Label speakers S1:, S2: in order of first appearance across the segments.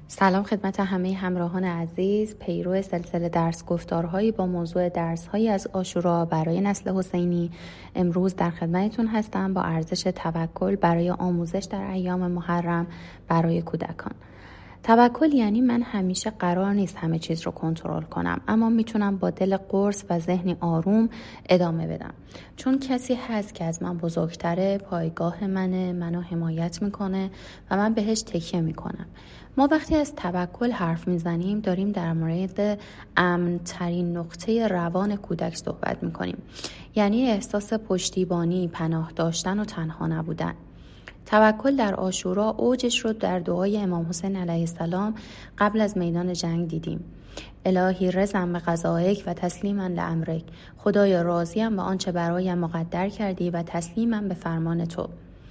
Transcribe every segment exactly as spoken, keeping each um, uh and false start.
S1: سلام خدمت همه همراهان عزیز. پیرو سلسله درس گفتارهایی با موضوع درس‌هایی از عاشورا برای نسل حسینی امروز در خدمتتون هستم با ارزش توکل برای آموزش در ایام محرم برای کودکان. توکل یعنی من همیشه قرار نیست همه چیز رو کنترل کنم، اما میتونم با دل قرص و ذهنی آروم ادامه بدم، چون کسی هست که از من بزرگتره، پایگاه منه، منو حمایت میکنه و من بهش تکیه میکنم. ما وقتی از توکل حرف میزنیم داریم در مورد امن ترین نقطه روان کودک صحبت میکنیم، یعنی احساس پشتیبانی، پناه داشتن و تنها نبودن. توکل در عاشورا اوجش رو در دعای امام حسین علیه السلام قبل از میدان جنگ دیدیم. الهی رضا به قضایک و تسلیما لامرک، خدایا راضیم به آنچه برایم مقدر کردی و تسلیمم به فرمان تو.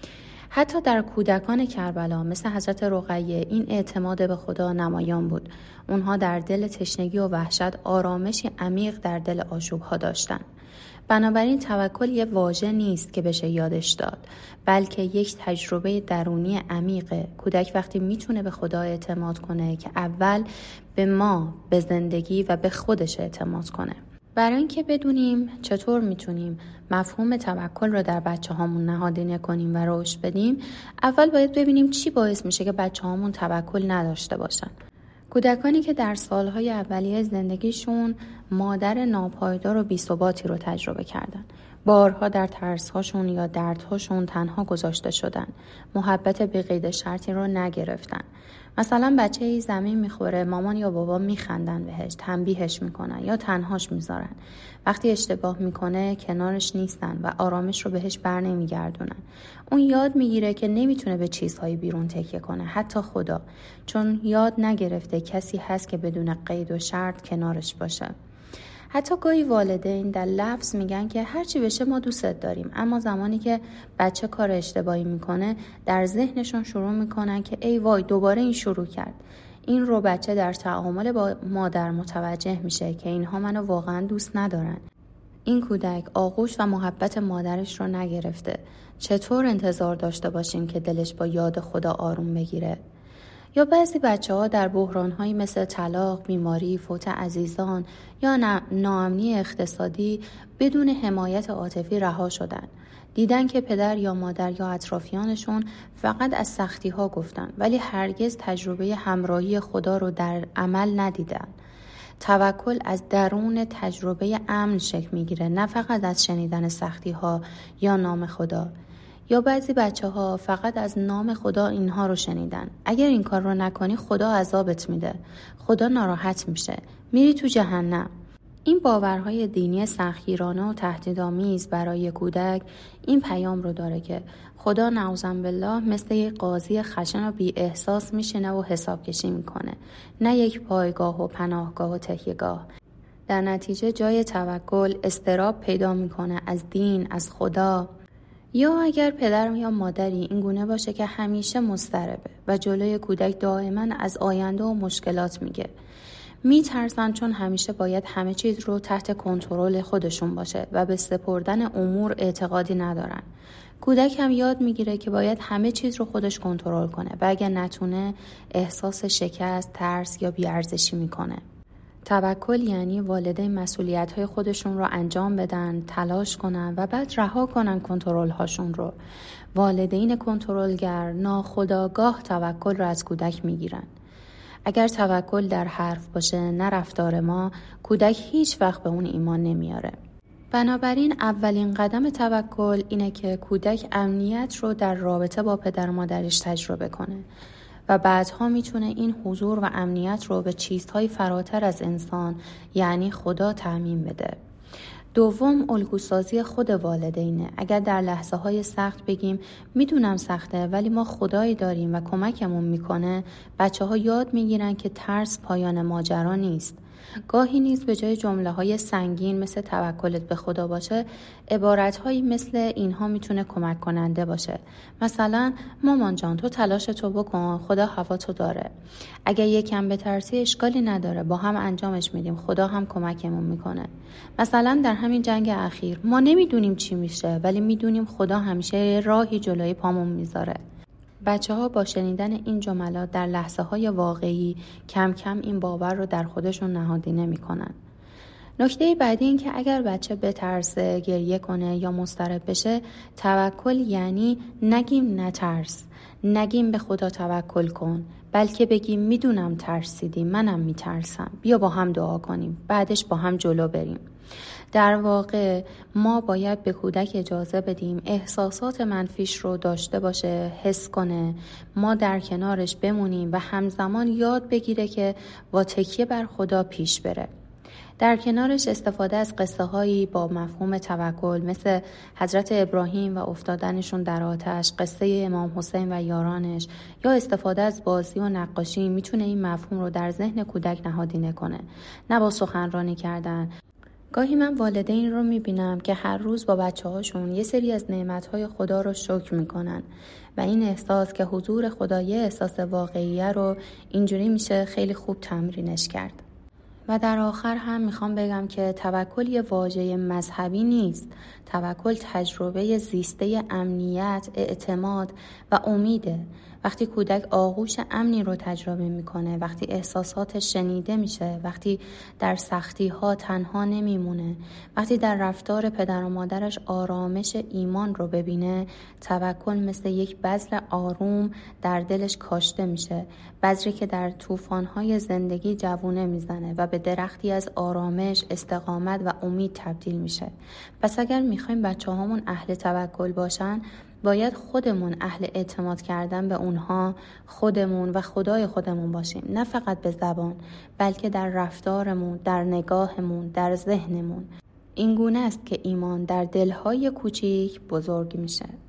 S1: حتی در کودکان کربلا مثل حضرت رقیه این اعتماد به خدا نمایان بود. اونها در دل تشنگی و وحشت آرامشی عمیق در دل آشوبها داشتن. بنابراین توکل یه واژه نیست که بشه یادش داد، بلکه یک تجربه درونی عمیقه. کودک وقتی میتونه به خدا اعتماد کنه که اول به ما، به زندگی و به خودش اعتماد کنه. برای اینکه بدونیم چطور میتونیم مفهوم توکل رو در بچه هامون نهادینه کنیم و رشد بدیم، اول باید ببینیم چی باعث میشه که بچه هامون توکل نداشته باشن. کودکانی که در سالهای اولیه زندگیشون مادر ناپایدار و بی‌ثباتی رو تجربه کردن، بارها در ترس‌هاشون یا دردهاشون تنها گذاشته شدن، محبت بی قید شرطی رو نگرفتن. مثلا بچه‌ای زمین میخوره، مامان یا بابا میخندن بهش، تنبیهش میکنن یا تنهاش میذارن. وقتی اشتباه میکنه کنارش نیستن و آرامش رو بهش بر نمیگردونن. اون یاد میگیره که نمیتونه به چیزهای بیرون تکیه کنه، حتی خدا، چون یاد نگرفته کسی هست که بدون قید و شرط کنارش باشه. حتی گاهی والدین در لفظ میگن که هرچی بشه ما دوستت داریم، اما زمانی که بچه کار اشتباهی میکنه در ذهنشون شروع میکنن که ای وای دوباره این شروع کرد. این رو بچه در تعامل با مادر متوجه میشه که اینها منو واقعا دوست ندارن. این کودک آغوش و محبت مادرش رو نگرفته. چطور انتظار داشته باشیم که دلش با یاد خدا آروم بگیره؟ یا بعضی بچه ها در بحران‌هایی مثل طلاق، بیماری، فوت عزیزان یا ناامنی اقتصادی بدون حمایت عاطفی رها شدن. دیدن که پدر یا مادر یا اطرافیانشون فقط از سختی‌ها گفتن ولی هرگز تجربه همراهی خدا رو در عمل ندیدن. توکل از درون تجربه امن شکل میگیره، نه فقط از شنیدن سختی‌ها یا نام خدا. یا بعضی بچه ها فقط از نام خدا اینها رو شنیدن. اگر این کار رو نکنی خدا عذابت میده، خدا ناراحت میشه، میری تو جهنم. این باورهای دینی سختگیرانه و تهدیدآمیز برای کودک این پیام رو داره که خدا نعوذ بالله مثل یک قاضی خشن و بی احساس میشینه و حساب کشی میکنه، نه یک پایگاه و پناهگاه و تکیهگاه. در نتیجه جای توکل اضطراب پیدا میکنه از دین، از خدا. یا اگر پدر یا مادری این گونه باشه که همیشه مضطربه و جلوی کودک دائما از آینده و مشکلات میگه، میترسن چون همیشه باید همه چیز رو تحت کنترل خودشون باشه و به سپردن امور اعتقادی ندارن. کودک هم یاد میگیره که باید همه چیز رو خودش کنترل کنه و اگر نتونه احساس شکست، ترس یا بی‌ارزشی میکنه. توکل یعنی والدین مسئولیت‌های خودشون رو انجام بدن، تلاش کنن و بعد رها کنن کنترل هاشون رو. والدین کنترلگر ناخودآگاه توکل رو از کودک میگیرن. اگر توکل در حرف باشه نه رفتار ما، کودک هیچ وقت به اون ایمان نمیاره. بنابراین اولین قدم توکل اینه که کودک امنیت رو در رابطه با پدر و مادرش تجربه کنه و بعدها میتونه این حضور و امنیت رو به چیزهای فراتر از انسان یعنی خدا تعمیم بده. دوم، الگوسازی خود والدینه. اگر در لحظه های سخت بگیم میدونم سخته ولی ما خدایی داریم و کمکمون میکنه، بچه ها یاد میگیرن که ترس پایان ماجرا نیست. گاهی نیز به جای جمله های سنگین مثل توکلت به خدا باشه، عبارت هایی مثل اینها میتونه کمک کننده باشه. مثلا مامان جان تو تلاش تو بکن، خدا هوا تو داره. اگر یکم بترسی اشکالی نداره، با هم انجامش میدیم، خدا هم کمکمون میکنه. مثلا در همین جنگ اخیر ما نمیدونیم چی میشه ولی میدونیم خدا همیشه راهی جلوی پامون میذاره. بچه ها با شنیدن این جملات در لحظه های واقعی کم کم این باور رو در خودشون نهادینه میکنن. نکته بعدی این که اگر بچه بترسه، گریه کنه یا مضطرب بشه، توکل یعنی نگیم نترس، نگیم به خدا توکل کن، بلکه بگیم میدونم ترسیدی، منم میترسم، بیا با هم دعا کنیم، بعدش با هم جلو بریم. در واقع ما باید به کودک اجازه بدیم احساسات منفیش رو داشته باشه، حس کنه، ما در کنارش بمونیم و همزمان یاد بگیره که با تکیه بر خدا پیش بره. در کنارش استفاده از قصه هایی با مفهوم توکل مثل حضرت ابراهیم و افتادنشون در آتش، قصه امام حسین و یارانش، یا استفاده از بازی و نقاشی میتونه این مفهوم رو در ذهن کودک نهادینه کنه، نه با سخنرانی کردن. گاهی من والدین رو میبینم که هر روز با بچه هاشون یه سری از نعمتهای خدا رو شکر میکنن و این احساس که حضور خدا یه احساس واقعیه رو اینجوری میشه خیلی خوب تمرینش کرد. و در آخر هم میخوام بگم که توکل یه واژه مذهبی نیست. توکل تجربه زیسته امنیت، اعتماد و امیده. وقتی کودک آغوش امنی رو تجربه میکنه، وقتی احساساتش شنیده میشه، وقتی در سختی ها تنها نمیمونه، وقتی در رفتار پدر و مادرش آرامش ایمان رو ببینه، توکل مثل یک بذر آروم در دلش کاشته میشه، بذری که در طوفان‌های زندگی جوونه میزنه و به درختی از آرامش، استقامت و امید تبدیل میشه. پس اگر میخوایم بچه‌هامون اهل توکل باشن، باید خودمون اهل اعتماد کردن به اونها، خودمون و خدای خودمون باشیم، نه فقط به زبان، بلکه در رفتارمون، در نگاهمون، در ذهنمون. این گونه است که ایمان در دلهای کوچیک بزرگ میشه.